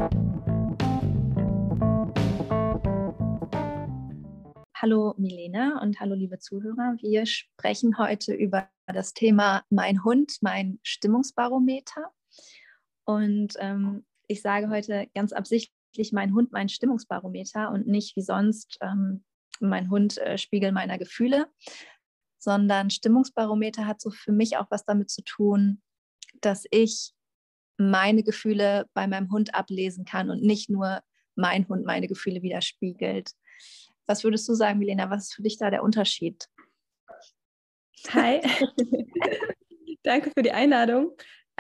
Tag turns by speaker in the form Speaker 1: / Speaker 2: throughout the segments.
Speaker 1: Hallo Milena und hallo liebe Zuhörer. Wir sprechen heute über das Thema Mein Hund, mein Stimmungsbarometer. Und ich sage heute ganz absichtlich mein Hund, mein Stimmungsbarometer und nicht wie sonst mein Hund, Spiegel meiner Gefühle, sondern Stimmungsbarometer hat so für mich auch was damit zu tun, dass ich meine Gefühle bei meinem Hund ablesen kann und nicht nur mein Hund meine Gefühle widerspiegelt. Was würdest du sagen, Milena? Was ist für dich da der Unterschied?
Speaker 2: Hi, danke für die Einladung.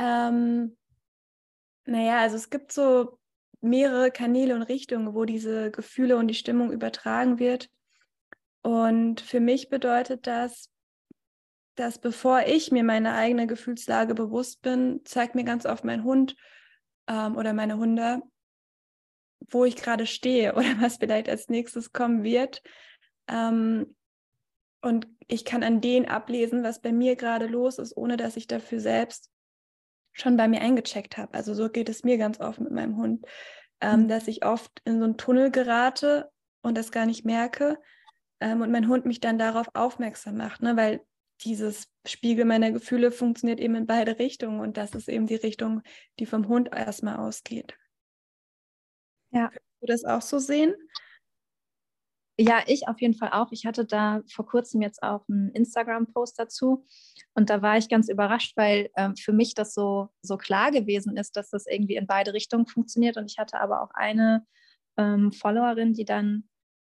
Speaker 2: Also es gibt so mehrere Kanäle und Richtungen, wo diese Gefühle und die Stimmung übertragen wird. Und für mich bedeutet das, dass bevor ich mir meine eigene Gefühlslage bewusst bin, zeigt mir ganz oft mein Hund oder meine Hunde, wo ich gerade stehe oder was vielleicht als nächstes kommen wird. Und ich kann an denen ablesen, was bei mir gerade los ist, ohne dass ich dafür selbst schon bei mir eingecheckt habe. Also so geht es mir ganz oft mit meinem Hund, dass ich oft in so einen Tunnel gerate und das gar nicht merke und mein Hund mich dann darauf aufmerksam macht, ne? Weil dieses Spiegel meiner Gefühle funktioniert eben in beide Richtungen und das ist eben die Richtung, die vom Hund erstmal ausgeht.
Speaker 1: Ja.
Speaker 2: Kannst du das auch so sehen?
Speaker 1: Ja, ich auf jeden Fall auch. Ich hatte da vor kurzem jetzt auch einen Instagram-Post dazu und da war ich ganz überrascht, weil für mich das so klar gewesen ist, dass das irgendwie in beide Richtungen funktioniert. Und ich hatte aber auch eine Followerin, die dann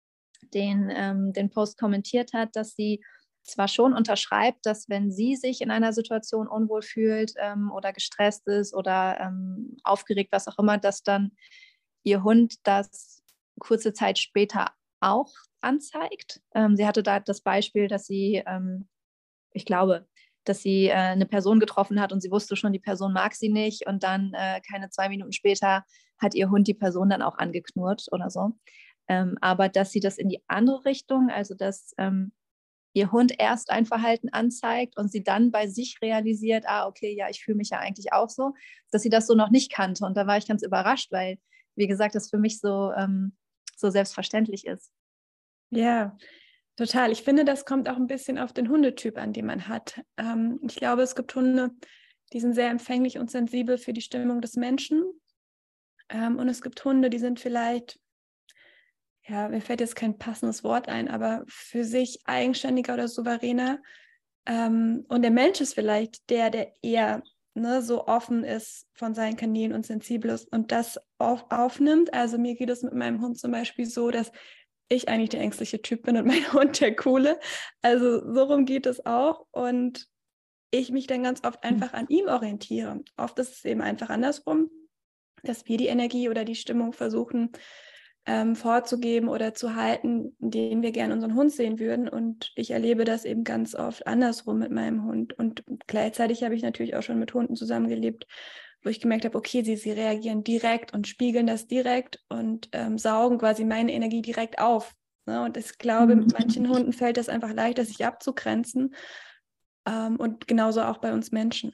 Speaker 1: den Post kommentiert hat, dass sie zwar schon unterschreibt, dass wenn sie sich in einer Situation unwohl fühlt oder gestresst ist oder aufgeregt, was auch immer, dass dann ihr Hund das kurze Zeit später auch anzeigt. Sie hatte da das Beispiel, dass sie, ich glaube, dass sie eine Person getroffen hat und sie wusste schon, die Person mag sie nicht und dann keine 2 Minuten später hat ihr Hund die Person dann auch angeknurrt oder so. Aber dass sie das in die andere Richtung, also dass ihr Hund erst ein Verhalten anzeigt und sie dann bei sich realisiert, okay, ja, ich fühle mich ja eigentlich auch so, dass sie das so noch nicht kannte. Und da war ich ganz überrascht, weil, wie gesagt, das für mich so selbstverständlich ist.
Speaker 2: Ja, total. Ich finde, das kommt auch ein bisschen auf den Hundetyp an, den man hat. Ich glaube, es gibt Hunde, die sind sehr empfänglich und sensibel für die Stimmung des Menschen. Und es gibt Hunde, die sind vielleicht, ja, mir fällt jetzt kein passendes Wort ein, aber für sich eigenständiger oder souveräner. Und der Mensch ist vielleicht der eher so offen ist von seinen Kanälen und sensibel ist und das aufnimmt. Also mir geht es mit meinem Hund zum Beispiel so, dass ich eigentlich der ängstliche Typ bin und mein Hund der coole. Also so rum geht es auch und ich mich dann ganz oft einfach an ihm orientiere. Oft ist es eben einfach andersrum, dass wir die Energie oder die Stimmung versuchen vorzugeben oder zu halten, den wir gerne unseren Hund sehen würden. Und ich erlebe das eben ganz oft andersrum mit meinem Hund. Und gleichzeitig habe ich natürlich auch schon mit Hunden zusammengelebt, wo ich gemerkt habe, okay, sie reagieren direkt und spiegeln das direkt und saugen quasi meine Energie direkt auf. Ne? Und ich glaube, mit manchen Hunden fällt das einfach leichter, sich abzugrenzen. Und genauso auch bei uns Menschen.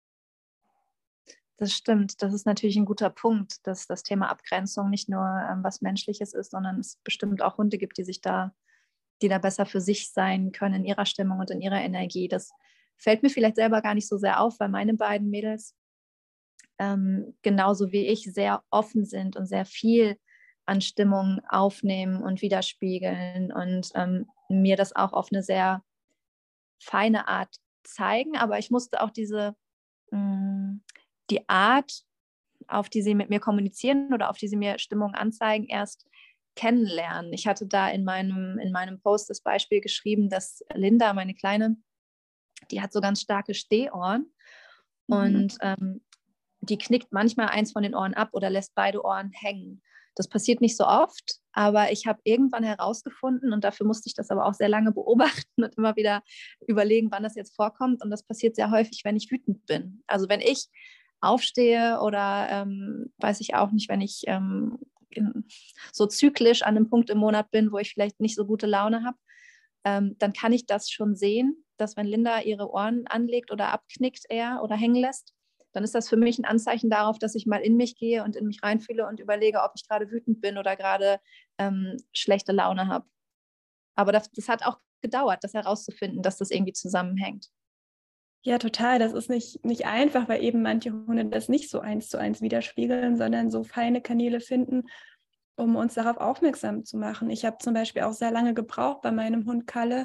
Speaker 1: Das stimmt. Das ist natürlich ein guter Punkt, dass das Thema Abgrenzung nicht nur was Menschliches ist, sondern es bestimmt auch Hunde gibt, die da besser für sich sein können in ihrer Stimmung und in ihrer Energie. Das fällt mir vielleicht selber gar nicht so sehr auf, weil meine beiden Mädels genauso wie ich sehr offen sind und sehr viel an Stimmung aufnehmen und widerspiegeln und mir das auch auf eine sehr feine Art zeigen. Aber ich musste auch die Art, auf die sie mit mir kommunizieren oder auf die sie mir Stimmung anzeigen, erst kennenlernen. Ich hatte da in meinem Post das Beispiel geschrieben, dass Linda, meine Kleine, die hat so ganz starke Stehohren und die knickt manchmal eins von den Ohren ab oder lässt beide Ohren hängen. Das passiert nicht so oft, aber ich habe irgendwann herausgefunden und dafür musste ich das aber auch sehr lange beobachten und immer wieder überlegen, wann das jetzt vorkommt. Und das passiert sehr häufig, wenn ich wütend bin. Also wenn ich aufstehe oder weiß ich auch nicht, wenn ich so zyklisch an einem Punkt im Monat bin, wo ich vielleicht nicht so gute Laune habe, dann kann ich das schon sehen, dass wenn Linda ihre Ohren anlegt oder abknickt eher oder hängen lässt, dann ist das für mich ein Anzeichen darauf, dass ich mal in mich gehe und in mich reinfühle und überlege, ob ich gerade wütend bin oder gerade schlechte Laune habe. Aber das hat auch gedauert, das herauszufinden, dass das irgendwie zusammenhängt.
Speaker 2: Ja, total. Das ist nicht einfach, weil eben manche Hunde das nicht so 1:1 widerspiegeln, sondern so feine Kanäle finden, um uns darauf aufmerksam zu machen. Ich habe zum Beispiel auch sehr lange gebraucht bei meinem Hund Kalle,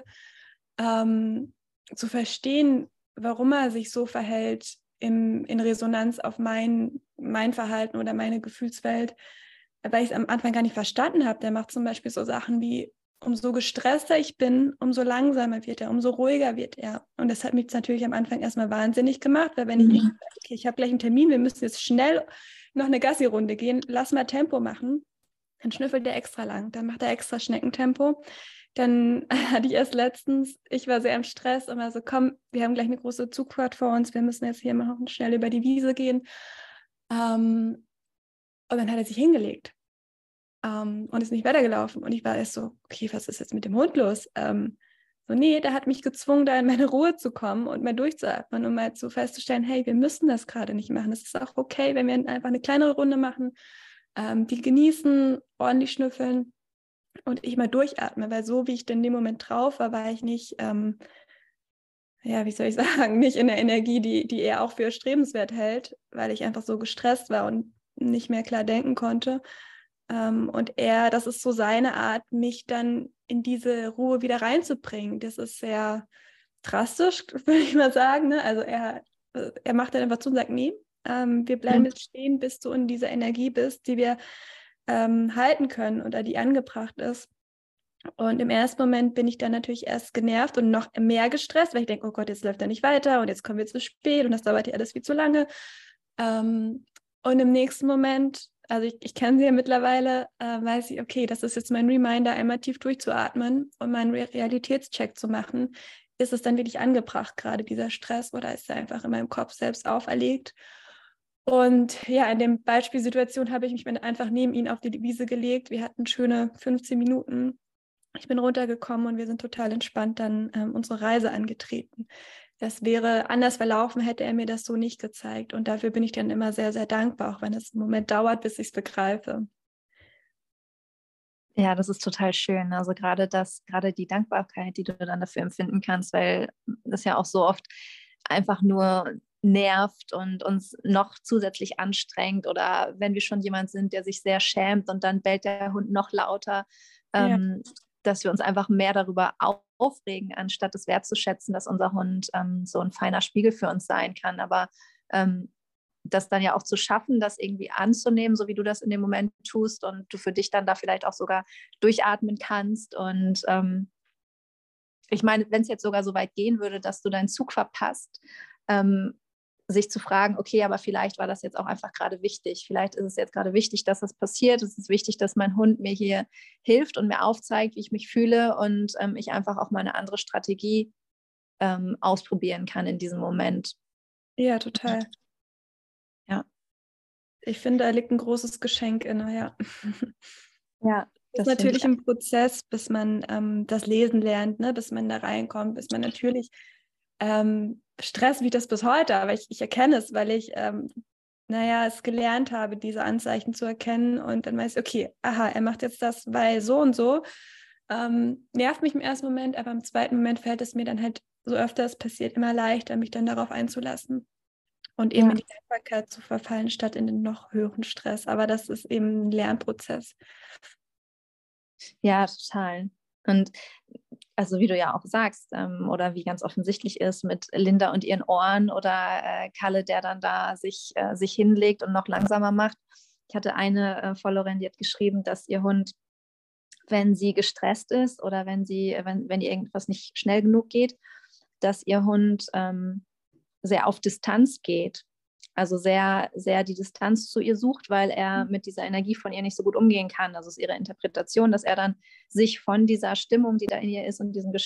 Speaker 2: zu verstehen, warum er sich so verhält in Resonanz auf mein Verhalten oder meine Gefühlswelt, weil ich es am Anfang gar nicht verstanden habe. Der macht zum Beispiel so Sachen wie, umso gestresster ich bin, umso langsamer wird er, umso ruhiger wird er. Und das hat mich natürlich am Anfang erstmal wahnsinnig gemacht, weil wenn ich sage, okay, ich habe gleich einen Termin, wir müssen jetzt schnell noch eine Gassi-Runde gehen, lass mal Tempo machen, dann schnüffelt er extra lang, dann macht er extra Schneckentempo. Dann hatte ich erst letztens, ich war sehr im Stress und war so, komm, wir haben gleich eine große Zugfahrt vor uns, wir müssen jetzt hier mal schnell über die Wiese gehen. Und dann hat er sich hingelegt. Und ist nicht weitergelaufen. Und ich war erst so, okay, was ist jetzt mit dem Hund los? So, nee, der hat mich gezwungen, da in meine Ruhe zu kommen und mal durchzuatmen und mal so festzustellen, hey, wir müssen das gerade nicht machen. Es ist auch okay, wenn wir einfach eine kleinere Runde machen, die genießen, ordentlich schnüffeln und ich mal durchatme, weil so, wie ich denn in dem Moment drauf war, war ich nicht, ja, wie soll ich sagen, nicht in der Energie, die er auch für erstrebenswert hält, weil ich einfach so gestresst war und nicht mehr klar denken konnte. Und das ist so seine Art, mich dann in diese Ruhe wieder reinzubringen. Das ist sehr drastisch, würde ich mal sagen. Ne? Also er macht dann einfach zu und sagt, nee, wir bleiben jetzt stehen, bis du in dieser Energie bist, die wir halten können oder die angebracht ist. Und im ersten Moment bin ich dann natürlich erst genervt und noch mehr gestresst, weil ich denke, oh Gott, jetzt läuft er nicht weiter und jetzt kommen wir zu spät und das dauert ja alles viel zu lange. Und im nächsten Moment, also ich kenne sie ja mittlerweile, weiß ich, okay, das ist jetzt mein Reminder, einmal tief durchzuatmen und meinen Realitätscheck zu machen. Ist es dann wirklich angebracht, gerade dieser Stress, oder ist er einfach in meinem Kopf selbst auferlegt? Und ja, in der Beispielsituation habe ich mich einfach neben ihn auf die Wiese gelegt. Wir hatten schöne 15 Minuten. Ich bin runtergekommen und wir sind total entspannt dann unsere Reise angetreten. Das wäre anders verlaufen, hätte er mir das so nicht gezeigt. Und dafür bin ich dann immer sehr, sehr dankbar, auch wenn es einen Moment dauert, bis ich es begreife.
Speaker 1: Ja, das ist total schön. Also gerade die Dankbarkeit, die du dann dafür empfinden kannst, weil das ja auch so oft einfach nur nervt und uns noch zusätzlich anstrengt, oder wenn wir schon jemand sind, der sich sehr schämt und dann bellt der Hund noch lauter,
Speaker 2: Ja.
Speaker 1: dass wir uns einfach mehr darüber aufregen, anstatt es wertzuschätzen, dass unser Hund so ein feiner Spiegel für uns sein kann. Aber das dann ja auch zu schaffen, das irgendwie anzunehmen, so wie du das in dem Moment tust und du für dich dann da vielleicht auch sogar durchatmen kannst. Und ich meine, wenn es jetzt sogar so weit gehen würde, dass du deinen Zug verpasst, sich zu fragen, okay, aber vielleicht war das jetzt auch einfach gerade wichtig. Vielleicht ist es jetzt gerade wichtig, dass das passiert. Es ist wichtig, dass mein Hund mir hier hilft und mir aufzeigt, wie ich mich fühle, und ich einfach auch mal eine andere Strategie ausprobieren kann in diesem Moment.
Speaker 2: Ja, total.
Speaker 1: Ja.
Speaker 2: Ich finde, da liegt ein großes Geschenk inne, ja.
Speaker 1: Ja,
Speaker 2: Das ist
Speaker 1: das finde
Speaker 2: natürlich
Speaker 1: ich.
Speaker 2: ein Prozess, bis man das Lesen lernt, ne? Bis man da reinkommt, bis man natürlich Stress wie das bis heute, aber ich erkenne es, weil ich es gelernt habe, diese Anzeichen zu erkennen, und dann weiß ich, okay, aha, er macht jetzt das, weil so und so. Nervt mich im ersten Moment, aber im zweiten Moment fällt es mir dann halt, so öfter es passiert, immer leichter, mich dann darauf einzulassen und eben in die Dankbarkeit zu verfallen, statt in den noch höheren Stress. Aber das ist eben ein Lernprozess.
Speaker 1: Ja, total. Und also wie du ja auch sagst, oder wie ganz offensichtlich ist mit Linda und ihren Ohren, oder Kalle, der dann da sich hinlegt und noch langsamer macht. Ich hatte eine Followerin, die hat geschrieben, dass ihr Hund, wenn sie gestresst ist oder wenn ihr irgendwas nicht schnell genug geht, dass ihr Hund sehr auf Distanz geht. Also sehr, sehr die Distanz zu ihr sucht, weil er mit dieser Energie von ihr nicht so gut umgehen kann. Das ist ihre Interpretation, dass er dann sich von dieser Stimmung, die da in ihr ist, und diesem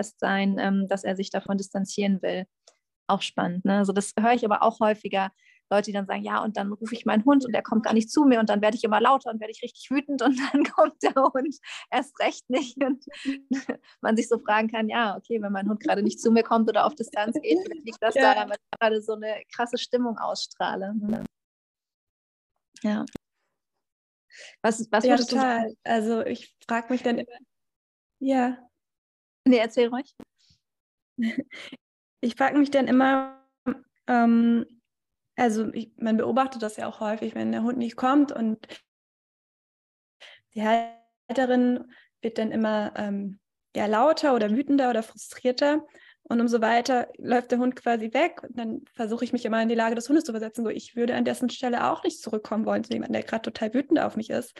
Speaker 1: Gestresstsein, dass er sich davon distanzieren will. Auch spannend. Ne? Also das höre ich aber auch häufiger Leute, die dann sagen, ja, und dann rufe ich meinen Hund und der kommt gar nicht zu mir und dann werde ich immer lauter und werde ich richtig wütend und dann kommt der Hund erst recht nicht. Und man sich so fragen kann, ja, okay, wenn mein Hund gerade nicht zu mir kommt oder auf Distanz geht, vielleicht liegt das daran, weil ich gerade so eine krasse Stimmung ausstrahle. Ja. Was
Speaker 2: Ja,
Speaker 1: würdest du sagen?
Speaker 2: total. Also ich frage mich dann immer, ja,
Speaker 1: Nee, erzähl ruhig.
Speaker 2: ich frage mich dann immer, also man beobachtet das ja auch häufig, wenn der Hund nicht kommt und die Halterin wird dann immer ja, lauter oder wütender oder frustrierter. Und umso weiter läuft der Hund quasi weg. Und dann versuche ich mich immer in die Lage des Hundes zu versetzen. So, ich würde an dessen Stelle auch nicht zurückkommen wollen zu jemandem, der gerade total wütend auf mich ist.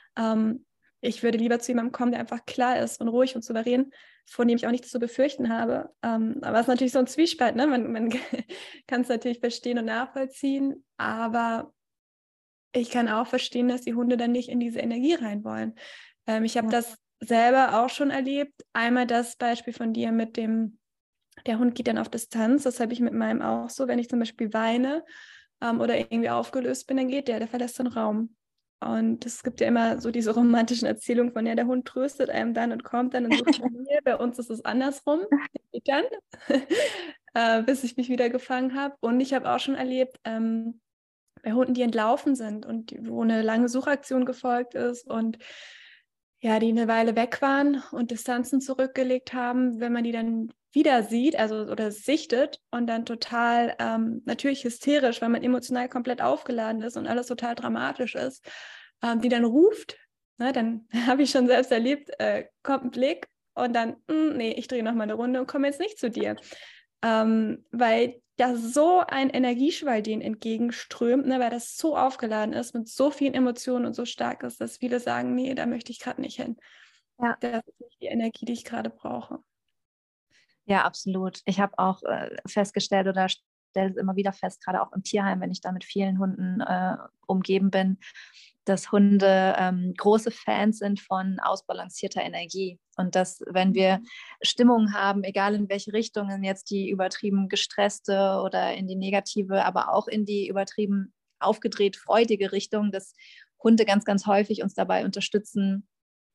Speaker 2: Ich würde lieber zu jemandem kommen, der einfach klar ist und ruhig und souverän, vor dem ich auch nichts zu befürchten habe. Aber es ist natürlich so ein Zwiespalt. Ne? Man kann es natürlich verstehen und nachvollziehen. Aber ich kann auch verstehen, dass die Hunde dann nicht in diese Energie rein wollen. Ich habe das selber auch schon erlebt. Einmal das Beispiel von dir mit dem, der Hund geht dann auf Distanz. Das habe ich mit meinem auch so. Wenn ich zum Beispiel weine oder irgendwie aufgelöst bin, dann geht der verlässt den Raum. Und es gibt ja immer so diese romantischen Erzählungen von, ja, der Hund tröstet einem dann und kommt dann und sucht nach mir. Bei uns ist es andersrum. Der geht dann, bis ich mich wieder gefangen habe. Und ich habe auch schon erlebt, bei Hunden, die entlaufen sind und wo eine lange Suchaktion gefolgt ist und ja, die eine Weile weg waren und Distanzen zurückgelegt haben, wenn man die dann wieder sieht, also oder sichtet und dann total natürlich hysterisch, weil man emotional komplett aufgeladen ist und alles total dramatisch ist, die dann ruft, ne, dann habe ich schon selbst erlebt, kommt ein Blick und dann, nee, ich drehe noch mal eine Runde und komme jetzt nicht zu dir. Weil da so ein Energieschwall denen entgegenströmt, ne, weil das so aufgeladen ist mit so vielen Emotionen und so stark ist, dass viele sagen, nee, da möchte ich gerade nicht hin.
Speaker 1: Ja.
Speaker 2: Das ist nicht die Energie, die ich gerade brauche.
Speaker 1: Ja, absolut. Ich habe auch festgestellt oder stelle es immer wieder fest, gerade auch im Tierheim, wenn ich da mit vielen Hunden umgeben bin, dass Hunde große Fans sind von ausbalancierter Energie. Und dass, wenn wir Stimmungen haben, egal in welche Richtungen, jetzt die übertrieben gestresste oder in die negative, aber auch in die übertrieben aufgedreht freudige Richtung, dass Hunde ganz, ganz häufig uns dabei unterstützen,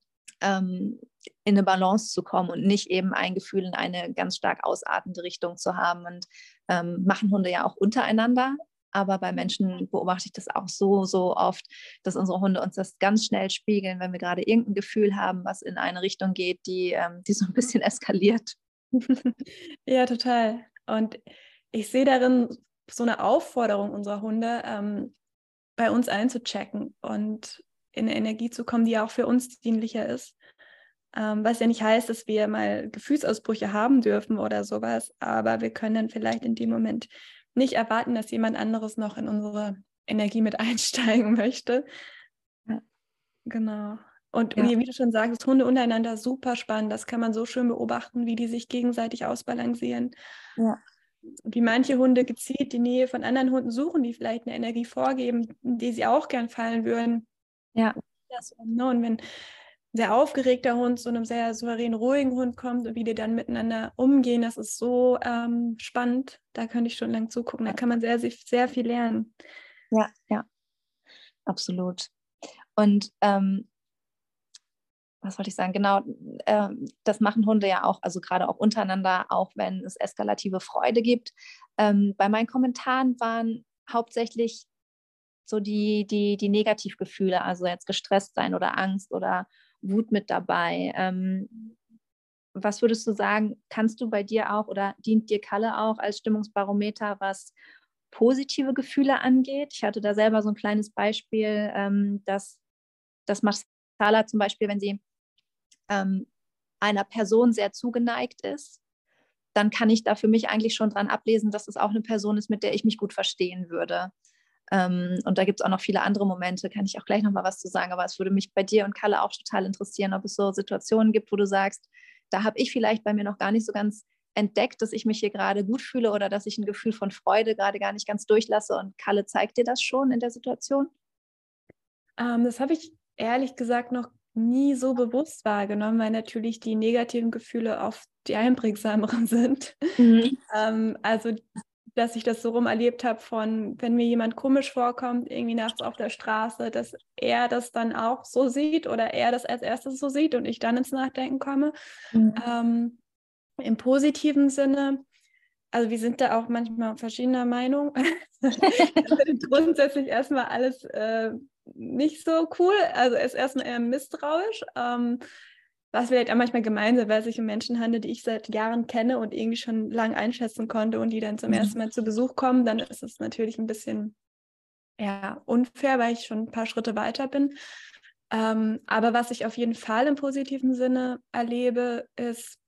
Speaker 1: in eine Balance zu kommen und nicht eben ein Gefühl in eine ganz stark ausartende Richtung zu haben. Und machen Hunde ja auch untereinander. Aber bei Menschen beobachte ich das auch so oft, dass unsere Hunde uns das ganz schnell spiegeln, wenn wir gerade irgendein Gefühl haben, was in eine Richtung geht, die so ein bisschen eskaliert.
Speaker 2: Ja, total. Und ich sehe darin so eine Aufforderung unserer Hunde, bei uns einzuchecken und in eine Energie zu kommen, die auch für uns dienlicher ist. Was ja nicht heißt, dass wir mal Gefühlsausbrüche haben dürfen oder sowas, aber wir können dann vielleicht in dem Moment nicht erwarten, dass jemand anderes noch in unsere Energie mit einsteigen möchte.
Speaker 1: Ja.
Speaker 2: Genau. Und
Speaker 1: Ja.
Speaker 2: wie du schon sagst, Hunde untereinander super spannend. Das kann man so schön beobachten, wie die sich gegenseitig ausbalancieren.
Speaker 1: Ja.
Speaker 2: Wie manche Hunde gezielt die Nähe von anderen Hunden suchen, die vielleicht eine Energie vorgeben, die sie auch gern fallen würden.
Speaker 1: Ja.
Speaker 2: Und wenn ein sehr aufgeregter Hund zu einem sehr souverän ruhigen Hund kommt und wie die dann miteinander umgehen, das ist so spannend. Da könnte ich schon lang zugucken. Da kann man sehr, sehr, sehr viel lernen.
Speaker 1: Ja, ja, absolut. Und was wollte ich sagen? Genau, das machen Hunde ja auch, also gerade auch untereinander, auch wenn es eskalative Freude gibt. Bei meinen Kommentaren waren hauptsächlich so die Negativgefühle, also jetzt gestresst sein oder Angst oder Wut mit dabei. Was würdest du sagen, kannst du bei dir auch oder dient dir Kalle auch als Stimmungsbarometer, was positive Gefühle angeht? Ich hatte da selber so ein kleines Beispiel, dass Marcella zum Beispiel, wenn sie einer Person sehr zugeneigt ist, dann kann ich da für mich eigentlich schon dran ablesen, dass es auch eine Person ist, mit der ich mich gut verstehen würde. Und da gibt es auch noch viele andere Momente, kann ich auch gleich noch mal was zu sagen, aber es würde mich bei dir und Kalle auch total interessieren, ob es so Situationen gibt, wo du sagst, da habe ich vielleicht bei mir noch gar nicht so ganz entdeckt, dass ich mich hier gerade gut fühle oder dass ich ein Gefühl von Freude gerade gar nicht ganz durchlasse und Kalle zeigt dir das schon in der Situation?
Speaker 2: Das habe ich ehrlich gesagt noch nie so bewusst wahrgenommen, weil natürlich die negativen Gefühle oft die einprägsameren sind.
Speaker 1: Mhm.
Speaker 2: Also dass ich das so rum erlebt habe von, wenn mir jemand komisch vorkommt, irgendwie nachts auf der Straße, dass er das dann auch so sieht oder er das als erstes so sieht und ich dann ins Nachdenken komme.
Speaker 1: Mhm.
Speaker 2: Im positiven Sinne, also wir sind da auch manchmal verschiedener Meinung. Das ist grundsätzlich erstmal alles nicht so cool. Also er ist erstmal eher misstrauisch. Was vielleicht auch manchmal gemein ist, weil es sich um Menschen handelt, die ich seit Jahren kenne und irgendwie schon lange einschätzen konnte und die dann zum ersten Mal zu Besuch kommen, dann ist es natürlich ein bisschen unfair, weil ich schon ein paar Schritte weiter bin. Aber was ich auf jeden Fall im positiven Sinne erlebe, ist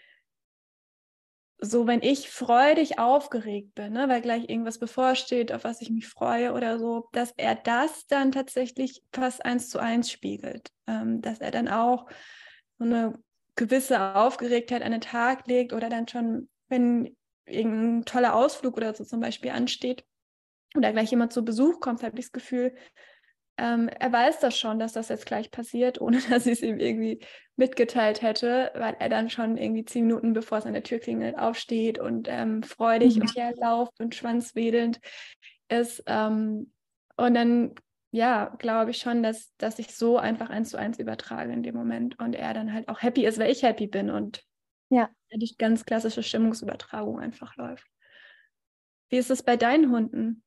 Speaker 2: so, wenn ich freudig aufgeregt bin, ne, weil gleich irgendwas bevorsteht, auf was ich mich freue oder so, dass er das dann tatsächlich fast 1:1 spiegelt. Dass er dann auch so eine gewisse Aufgeregtheit an den Tag legt oder dann schon, wenn irgendein toller Ausflug oder so zum Beispiel ansteht oder gleich jemand zu Besuch kommt, habe ich das Gefühl, er weiß das schon, dass das jetzt gleich passiert, ohne dass ich es ihm irgendwie mitgeteilt hätte, weil er dann schon irgendwie 10 Minuten, bevor es an der Tür klingelt, aufsteht und freudig und herlauft und schwanzwedelnd ist. Und dann, glaube ich schon, dass ich so einfach 1:1 übertrage in dem Moment und er dann halt auch happy ist, weil ich happy bin und die ganz klassische Stimmungsübertragung einfach läuft. Wie ist es bei deinen Hunden?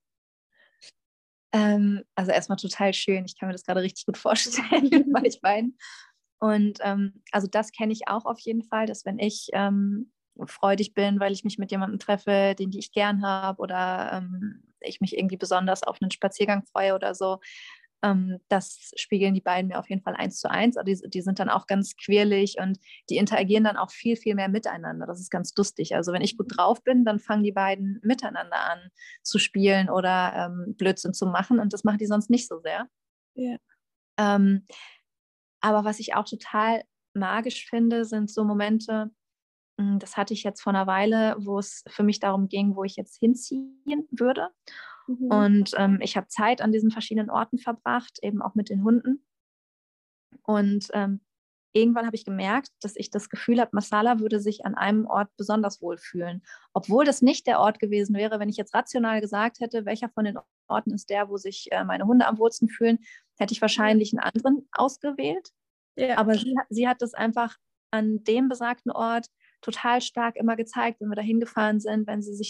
Speaker 1: Also erstmal total schön. Ich kann mir das gerade richtig gut vorstellen bei euch beiden. Und also das kenne ich auch auf jeden Fall, dass wenn ich freudig bin, weil ich mich mit jemandem treffe, den die ich gern habe oder ich mich irgendwie besonders auf einen Spaziergang freue oder so, das spiegeln die beiden mir auf jeden Fall 1:1. Also die sind dann auch ganz quirlig und die interagieren dann auch viel, viel mehr miteinander. Das ist ganz lustig. Also wenn ich gut drauf bin, dann fangen die beiden miteinander an zu spielen oder Blödsinn zu machen und das machen die sonst nicht so sehr.
Speaker 2: Ja.
Speaker 1: Aber was ich auch total magisch finde, sind so Momente, das hatte ich jetzt vor einer Weile, wo es für mich darum ging, wo ich jetzt hinziehen würde. Und ich habe Zeit an diesen verschiedenen Orten verbracht, eben auch mit den Hunden. Und irgendwann habe ich gemerkt, dass ich das Gefühl habe, Masala würde sich an einem Ort besonders wohlfühlen. Obwohl das nicht der Ort gewesen wäre, wenn ich jetzt rational gesagt hätte, welcher von den Orten ist der, wo sich meine Hunde am wohlsten fühlen, hätte ich wahrscheinlich einen anderen ausgewählt.
Speaker 2: Ja.
Speaker 1: Aber sie hat das einfach an dem besagten Ort total stark immer gezeigt, wenn wir da hingefahren sind,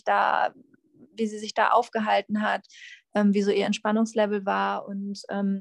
Speaker 1: wie sie sich da aufgehalten hat, wie so ihr Entspannungslevel war. Und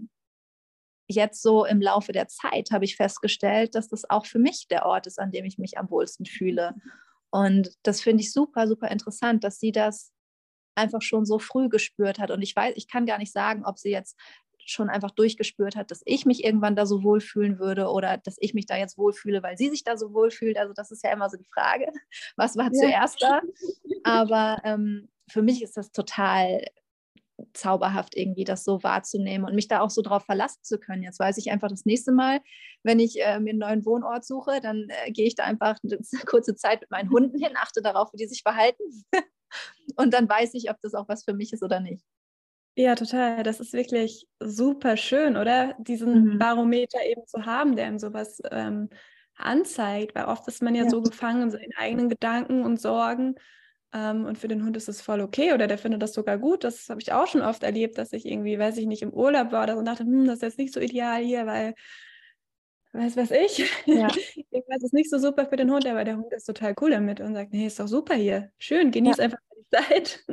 Speaker 1: jetzt so im Laufe der Zeit habe ich festgestellt, dass das auch für mich der Ort ist, an dem ich mich am wohlsten fühle. Und das finde ich super, super interessant, dass sie das einfach schon so früh gespürt hat. Und ich weiß, ich kann gar nicht sagen, ob sie jetzt schon einfach durchgespürt hat, dass ich mich irgendwann da so wohlfühlen würde oder dass ich mich da jetzt wohlfühle, weil sie sich da so wohlfühlt. Also das ist ja immer so die Frage, was war zuerst da? Aber für mich ist das total zauberhaft irgendwie, das so wahrzunehmen und mich da auch so drauf verlassen zu können. Jetzt weiß ich einfach das nächste Mal, wenn ich mir einen neuen Wohnort suche, dann gehe ich da einfach eine kurze Zeit mit meinen Hunden hin, achte darauf, wie die sich verhalten und dann weiß ich, ob das auch was für mich ist oder nicht.
Speaker 2: Ja, total. Das ist wirklich super schön, oder? Diesen Barometer eben zu haben, der ihm sowas anzeigt, weil oft ist man ja so gefangen in seinen eigenen Gedanken und Sorgen. Und für den Hund ist es voll okay oder der findet das sogar gut. Das habe ich auch schon oft erlebt, dass ich irgendwie, weiß ich nicht, im Urlaub war oder so und dachte, das ist jetzt nicht so ideal hier, weil, weiß ich, irgendwas ist nicht so super für den Hund, aber der Hund ist total cool damit und sagt, nee, ist doch super hier. Schön, genieß einfach die Zeit.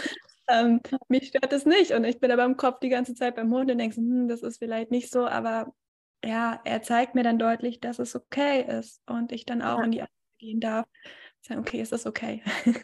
Speaker 2: Mich stört das nicht und ich bin aber im Kopf die ganze Zeit beim Hund und denke, das ist vielleicht nicht so, aber ja, er zeigt mir dann deutlich, dass es okay ist und ich dann auch in die Arbeit gehen darf. Sagen, okay, ist das okay?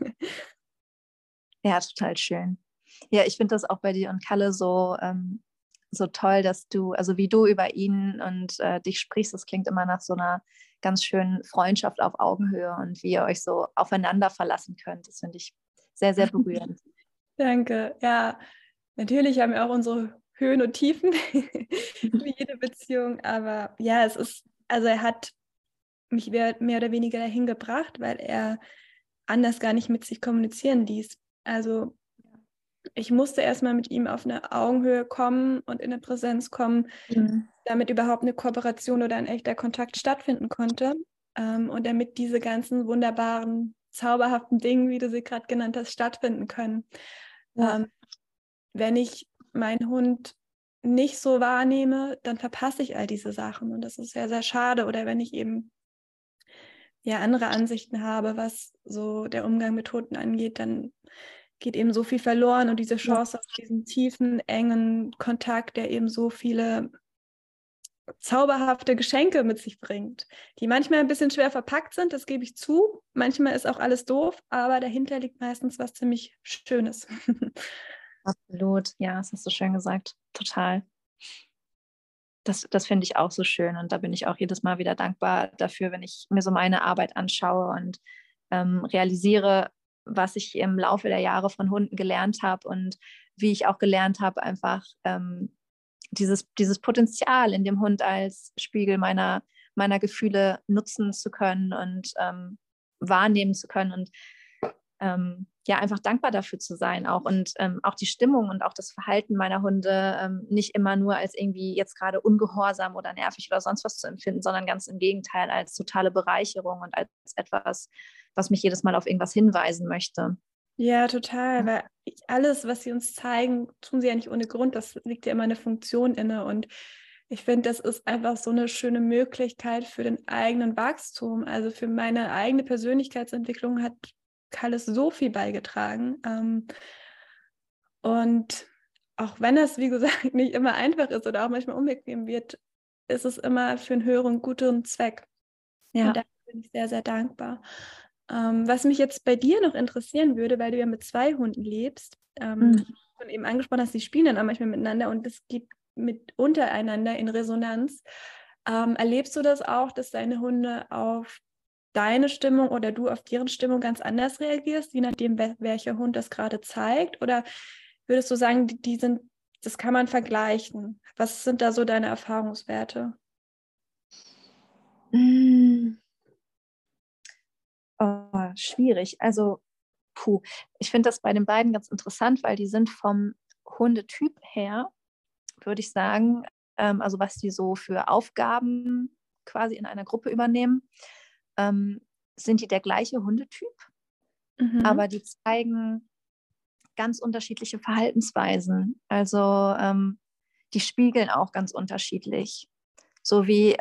Speaker 1: Ja, total schön. Ja, ich finde das auch bei dir und Kalle so toll, dass du, also wie du über ihn und dich sprichst, das klingt immer nach so einer ganz schönen Freundschaft auf Augenhöhe und wie ihr euch so aufeinander verlassen könnt. Das finde ich sehr, sehr berührend.
Speaker 2: Danke. Ja, natürlich haben wir auch unsere Höhen und Tiefen, wie jede Beziehung, aber ja, also er hat mich mehr oder weniger dahin gebracht, weil er anders gar nicht mit sich kommunizieren ließ. Also ich musste erstmal mit ihm auf eine Augenhöhe kommen und in eine Präsenz kommen, damit überhaupt eine Kooperation oder ein echter Kontakt stattfinden konnte. Und damit diese ganzen wunderbaren zauberhaften Dingen, wie du sie gerade genannt hast, stattfinden können.
Speaker 1: Ja.
Speaker 2: Wenn ich meinen Hund nicht so wahrnehme, dann verpasse ich all diese Sachen und das ist sehr, sehr schade. Oder wenn ich eben andere Ansichten habe, was so der Umgang mit Hunden angeht, dann geht eben so viel verloren und diese Chance auf diesen tiefen, engen Kontakt, der eben so viele zauberhafte Geschenke mit sich bringt, die manchmal ein bisschen schwer verpackt sind, das gebe ich zu. Manchmal ist auch alles doof, aber dahinter liegt meistens was ziemlich Schönes.
Speaker 1: Absolut, ja, das hast du schön gesagt, total. Das finde ich auch so schön und da bin ich auch jedes Mal wieder dankbar dafür, wenn ich mir so meine Arbeit anschaue und realisiere, was ich im Laufe der Jahre von Hunden gelernt habe und wie ich auch gelernt habe, einfach dieses Potenzial in dem Hund als Spiegel meiner Gefühle nutzen zu können und wahrnehmen zu können und ja, einfach dankbar dafür zu sein auch und auch die Stimmung und auch das Verhalten meiner Hunde nicht immer nur als irgendwie jetzt gerade ungehorsam oder nervig oder sonst was zu empfinden, sondern ganz im Gegenteil als totale Bereicherung und als etwas, was mich jedes Mal auf irgendwas hinweisen möchte.
Speaker 2: Ja, total, weil alles, was sie uns zeigen, tun sie ja nicht ohne Grund, das liegt ja immer eine Funktion inne und ich finde, das ist einfach so eine schöne Möglichkeit für den eigenen Wachstum, also für meine eigene Persönlichkeitsentwicklung hat Kalles so viel beigetragen und auch wenn es, wie gesagt, nicht immer einfach ist oder auch manchmal unbequem wird, ist es immer für einen höheren, guten Zweck.
Speaker 1: Ja.
Speaker 2: Und dafür bin ich sehr, sehr dankbar. Was mich jetzt bei dir noch interessieren würde, weil du ja mit 2 Hunden lebst, schon eben angesprochen hast, die spielen dann auch manchmal miteinander und das geht mit untereinander in Resonanz. Erlebst du das auch, dass deine Hunde auf deine Stimmung oder du auf deren Stimmung ganz anders reagierst, je nachdem, welcher Hund das gerade zeigt? Oder würdest du sagen, die sind, das kann man vergleichen? Was sind da so deine Erfahrungswerte?
Speaker 1: Oh, schwierig. Also, ich finde das bei den beiden ganz interessant, weil die sind vom Hundetyp her, würde ich sagen, also was die so für Aufgaben quasi in einer Gruppe übernehmen, sind die der gleiche Hundetyp, aber die zeigen ganz unterschiedliche Verhaltensweisen. Also die spiegeln auch ganz unterschiedlich. So wie,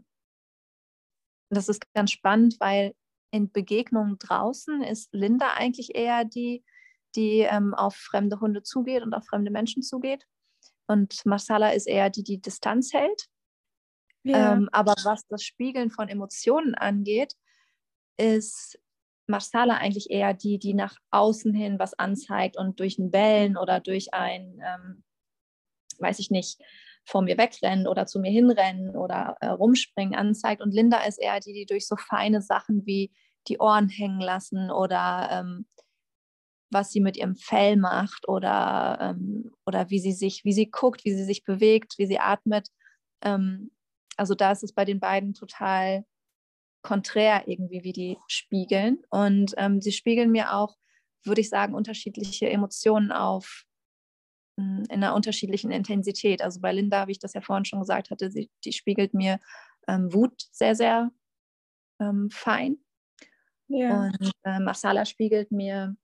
Speaker 1: das ist ganz spannend, weil in Begegnungen draußen ist Linda eigentlich eher die auf fremde Hunde zugeht und auf fremde Menschen zugeht. Und Marsala ist eher die Distanz hält.
Speaker 2: Ja.
Speaker 1: Aber was das Spiegeln von Emotionen angeht, ist Marsala eigentlich eher die nach außen hin was anzeigt und durch ein Bellen oder durch ein, weiß ich nicht, vor mir wegrennen oder zu mir hinrennen oder rumspringen anzeigt. Und Linda ist eher die durch so feine Sachen wie die Ohren hängen lassen oder was sie mit ihrem Fell macht oder wie sie guckt, wie sie sich bewegt, wie sie atmet. Also da ist es bei den beiden total konträr irgendwie, wie die spiegeln. Und sie spiegeln mir auch, würde ich sagen, unterschiedliche Emotionen auf in einer unterschiedlichen Intensität. Also bei Linda, wie ich das ja vorhin schon gesagt hatte, die spiegelt mir Wut sehr, sehr fein.
Speaker 2: Ja.
Speaker 1: Und Marsala spiegelt mir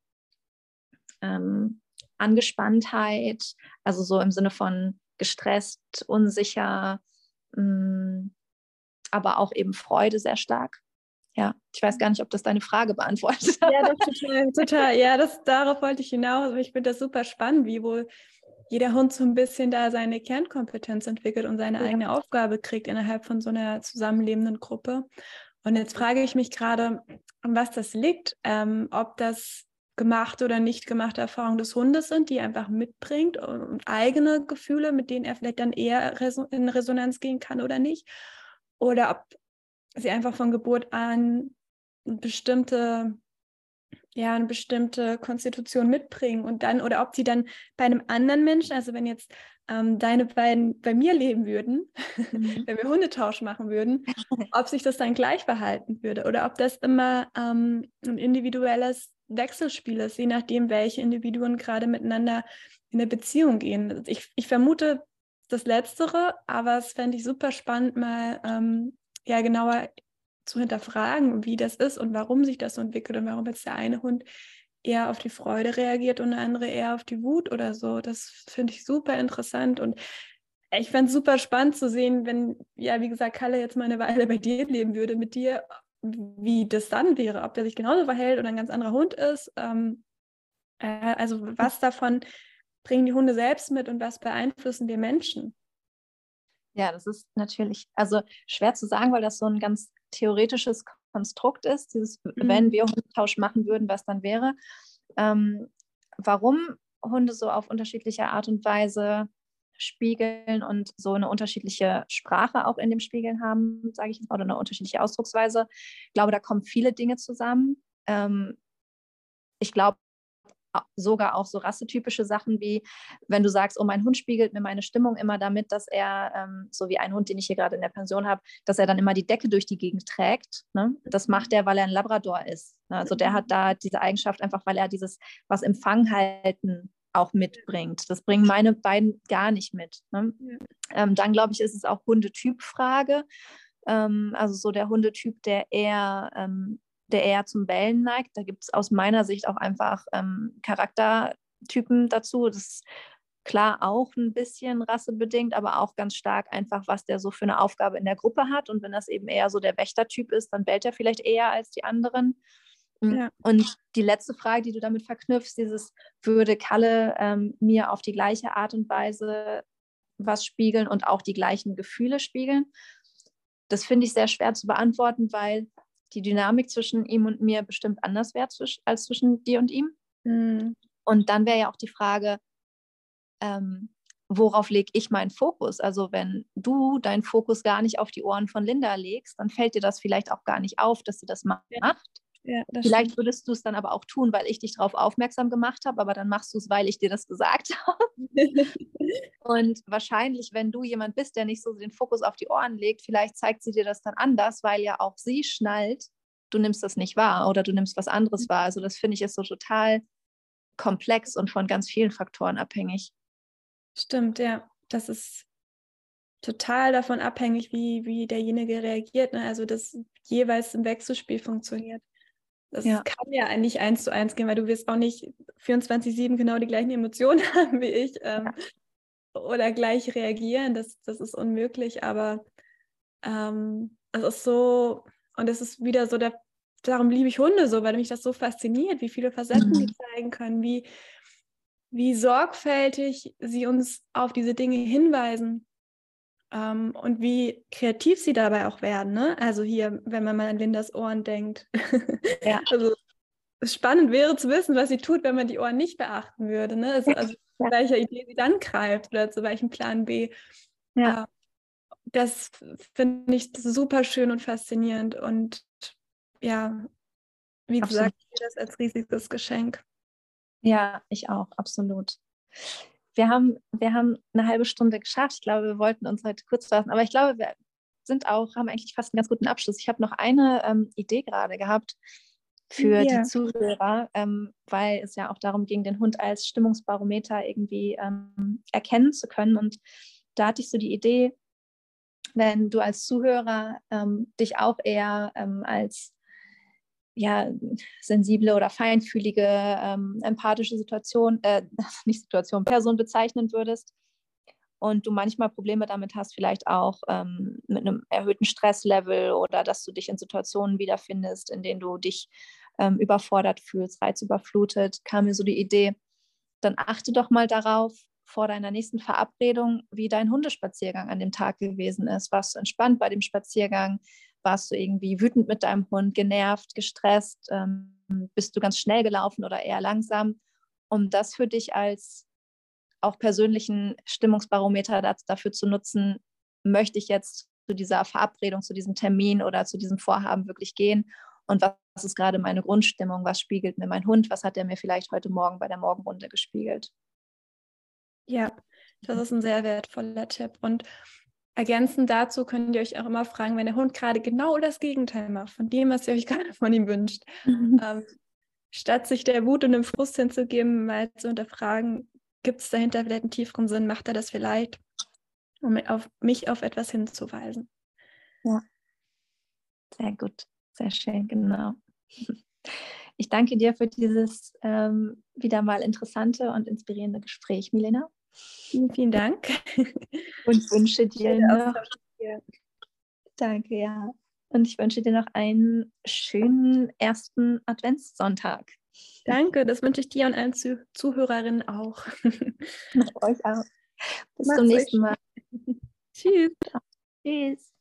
Speaker 1: Angespanntheit, also so im Sinne von gestresst, unsicher, aber auch eben Freude sehr stark. Ja, ich weiß gar nicht, ob das deine Frage beantwortet.
Speaker 2: Ja, doch, total, total. Ja, darauf wollte ich hinaus. Ich finde das super spannend, wie wohl jeder Hund so ein bisschen da seine Kernkompetenz entwickelt und seine eigene Aufgabe kriegt innerhalb von so einer zusammenlebenden Gruppe. Und jetzt frage ich mich gerade, an was das liegt, ob das gemachte oder nicht gemachte Erfahrungen des Hundes sind, die er einfach mitbringt und eigene Gefühle, mit denen er vielleicht dann eher in Resonanz gehen kann oder nicht. Oder ob sie einfach von Geburt an eine bestimmte Konstitution mitbringen und dann, oder ob sie dann bei einem anderen Menschen, also wenn jetzt deine beiden bei mir leben würden, wenn wir Hundetausch machen würden, ob sich das dann gleich verhalten würde oder ob das immer ein individuelles Wechselspiel ist, je nachdem, welche Individuen gerade miteinander in eine Beziehung gehen. Ich vermute das Letztere, aber es fände ich super spannend, mal genauer zu hinterfragen, wie das ist und warum sich das so entwickelt und warum jetzt der eine Hund eher auf die Freude reagiert und der andere eher auf die Wut oder so. Das finde ich super interessant und ich fände es super spannend zu sehen, wenn, ja, wie gesagt, Kalle jetzt mal eine Weile bei dir leben würde, mit dir, wie das dann wäre, ob der sich genauso verhält oder ein ganz anderer Hund ist. Also was davon bringen die Hunde selbst mit und was beeinflussen wir Menschen?
Speaker 1: Ja, das ist natürlich, also schwer zu sagen, weil das so ein ganz theoretisches Konstrukt ist, dieses, wenn wir Hundetausch machen würden, was dann wäre. Warum Hunde so auf unterschiedliche Art und Weise spiegeln und so eine unterschiedliche Sprache auch in dem Spiegeln haben, sage ich, oder eine unterschiedliche Ausdrucksweise. Ich glaube, da kommen viele Dinge zusammen. Ich glaube, sogar auch so rassetypische Sachen wie, wenn du sagst, oh, mein Hund spiegelt mir meine Stimmung immer damit, dass er, so wie ein Hund, den ich hier gerade in der Pension habe, dass er dann immer die Decke durch die Gegend trägt. Ne? Das macht er, weil er ein Labrador ist. Ne? Also der hat da diese Eigenschaft einfach, weil er dieses, was Empfang halten auch mitbringt. Das bringen meine beiden gar nicht mit. Ne? Dann glaube ich, ist es auch Hundetypfrage. Also so der Hundetyp, der eher zum Bellen neigt. Da gibt es aus meiner Sicht auch einfach Charaktertypen dazu. Das ist klar auch ein bisschen rassebedingt, aber auch ganz stark einfach, was der so für eine Aufgabe in der Gruppe hat. Und wenn das eben eher so der Wächtertyp ist, dann bellt er vielleicht eher als die anderen.
Speaker 2: Ja.
Speaker 1: Und die letzte Frage, die du damit verknüpfst, dieses, würde Kalle mir auf die gleiche Art und Weise was spiegeln und auch die gleichen Gefühle spiegeln? Das finde ich sehr schwer zu beantworten, weil die Dynamik zwischen ihm und mir bestimmt anders wäre als zwischen dir und ihm. Und dann wäre ja auch die Frage, worauf lege ich meinen Fokus? Also wenn du deinen Fokus gar nicht auf die Ohren von Linda legst, dann fällt dir das vielleicht auch gar nicht auf, dass sie das macht.
Speaker 2: Ja, das
Speaker 1: Vielleicht
Speaker 2: stimmt.
Speaker 1: würdest du es dann aber auch tun, weil ich dich darauf aufmerksam gemacht habe, aber dann machst du es, weil ich dir das gesagt habe. Und wahrscheinlich, wenn du jemand bist, der nicht so den Fokus auf die Ohren legt, vielleicht zeigt sie dir das dann anders, weil ja auch sie schnallt, du nimmst das nicht wahr oder du nimmst was anderes wahr. Also das finde ich ist so total komplex und von ganz vielen Faktoren abhängig.
Speaker 2: Stimmt, ja. Das ist total davon abhängig, wie derjenige reagiert. Ne? Also das jeweils im Wechselspiel funktioniert. Das kann ja eigentlich 1:1 gehen, weil du wirst auch nicht 24/7 genau die gleichen Emotionen haben wie ich oder gleich reagieren. Das ist unmöglich, aber es ist so, und es ist wieder so, darum liebe ich Hunde so, weil mich das so fasziniert, wie viele Facetten die zeigen können, wie sorgfältig sie uns auf diese Dinge hinweisen. Und wie kreativ sie dabei auch werden. Ne? Also hier, wenn man mal an Lindas Ohren denkt.
Speaker 1: Ja.
Speaker 2: Also spannend wäre zu wissen, was sie tut, wenn man die Ohren nicht beachten würde. Ne? Also zu welcher Idee sie dann greift oder zu welchem Plan B.
Speaker 1: Ja.
Speaker 2: Das finde ich super schön und faszinierend. Und ja, wie gesagt, ich sehe das als riesiges Geschenk.
Speaker 1: Ja, ich auch, absolut. Wir haben eine halbe Stunde geschafft. Ich glaube, wir wollten uns heute kurz fassen, aber ich glaube, wir haben eigentlich fast einen ganz guten Abschluss. Ich habe noch eine Idee gerade gehabt für die Zuhörer, weil es ja auch darum ging, den Hund als Stimmungsbarometer irgendwie erkennen zu können. Und da hatte ich so die Idee, wenn du als Zuhörer dich auch eher als sensible oder feinfühlige, empathische Person bezeichnen würdest und du manchmal Probleme damit hast, vielleicht auch mit einem erhöhten Stresslevel oder dass du dich in Situationen wiederfindest, in denen du dich überfordert fühlst, reizüberflutet, kam mir so die Idee, dann achte doch mal darauf, vor deiner nächsten Verabredung, wie dein Hundespaziergang an dem Tag gewesen ist. Warst du entspannt bei dem Spaziergang? Warst du irgendwie wütend mit deinem Hund, genervt, gestresst? Bist du ganz schnell gelaufen oder eher langsam? Um das für dich als auch persönlichen Stimmungsbarometer dafür zu nutzen, möchte ich jetzt zu dieser Verabredung, zu diesem Termin oder zu diesem Vorhaben wirklich gehen? Und was ist gerade meine Grundstimmung? Was spiegelt mir mein Hund? Was hat er mir vielleicht heute Morgen bei der Morgenrunde gespiegelt?
Speaker 2: Ja, das ist ein sehr wertvoller Tipp. Und ergänzend dazu könnt ihr euch auch immer fragen, wenn der Hund gerade genau das Gegenteil macht, von dem, was ihr euch gerade von ihm wünscht. Statt sich der Wut und dem Frust hinzugeben, mal zu hinterfragen, gibt es dahinter vielleicht einen tieferen Sinn, macht er das vielleicht, um mich auf etwas hinzuweisen.
Speaker 1: Ja. Sehr gut, sehr schön, genau. Ich danke dir für dieses wieder mal interessante und inspirierende Gespräch, Milena.
Speaker 2: Vielen, vielen Dank.
Speaker 1: Und wünsche dir noch,
Speaker 2: Ja.
Speaker 1: danke, ja. Und ich wünsche dir noch einen schönen ersten Adventssonntag.
Speaker 2: Danke, das wünsche ich dir und allen Zuhörerinnen auch.
Speaker 1: Euch auch. Bis zum
Speaker 2: Macht's euch
Speaker 1: nächsten Mal.
Speaker 2: schön. Tschüss.
Speaker 1: Tschüss.